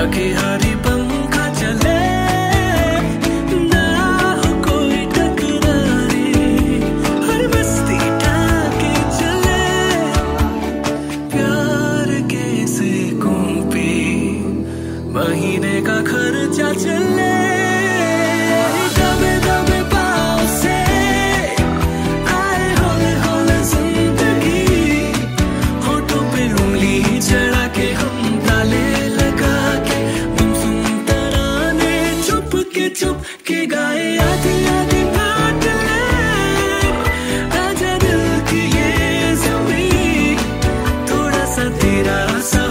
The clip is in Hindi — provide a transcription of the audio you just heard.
के हरी पंखा चले, ना हो कोई टकरारी, हर मस्ती ठाके चले, प्यार के सेकों पे महीने का खर्चा चले। दबे दबे पाँव से आए हौले हौले जिंदगी, होठों पे उंगली चढ़ा के हम ताले लगा के गुमसुम तराने चुप के गाए आधी आधी बात ले, आजा दिल की ये ज़मीं, थोड़ा सा तेरा सा